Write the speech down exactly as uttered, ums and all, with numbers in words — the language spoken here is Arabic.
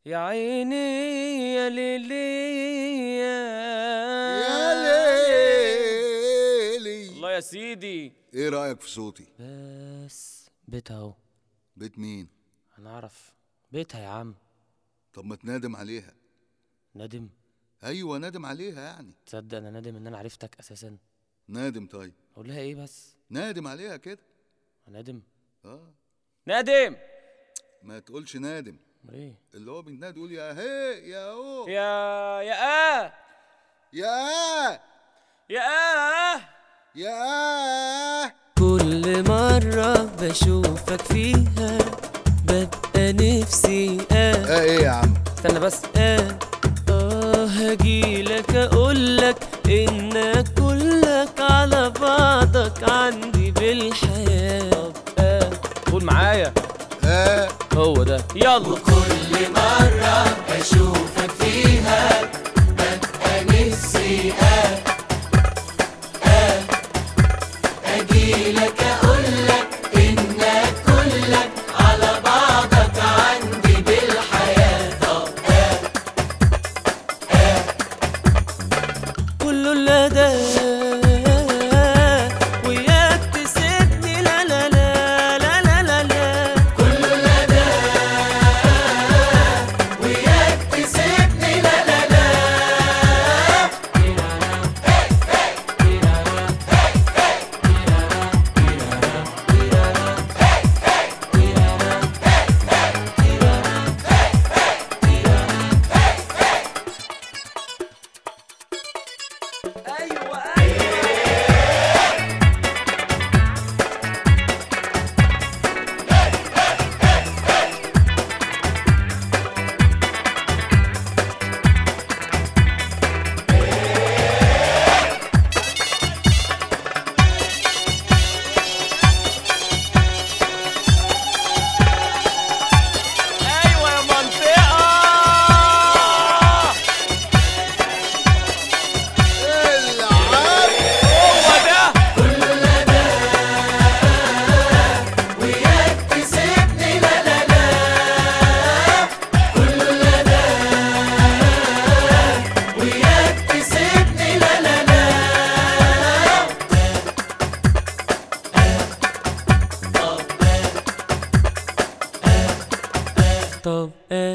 يا عيني يا ليلي يا ليلي. الله يا سيدي. ايه رأيك في صوتي؟ بس بيتها اهو. بيت مين؟ هنعرف بيتها يا عم. طب ما تنادم عليها. ندم؟ ايوه نادم عليها يعني. تصدق انا نادم ان انا عرفتك اساسا. نادم طيب. اقول لها ايه بس؟ نادم عليها كده. نادم؟ اه نادم. ما تقولش نادم. امال ايه؟ اللي هو بينادي يقول يا هي يا هو يا يا اه يا آه يا اه يا آه. كل مرة بشوفك فيها ببقى نفسي اه اه ايه يا عم؟ استنى بس. اه اه هجيلك اقولك انك كلك على بعضك عندي بالحياة. طب اه قول معايا. اه هو ده يلا. وكل مرة بشوفك فيها ببقى نفسي اه اه اجيلك اقولك انك كلك على بعضك عندي بالحياة. طب اه اه كله لدى وياك تسيبني لا لا لا لا لا لا لا كله لدى وياك تسيبني لا لا لا. ايوه ايوه. ايوه يا منطقة. العب. هو ده. كله لدى وياك تسيبني لا لا لا. كله لدى وياك تسيبني لا لا لا. طب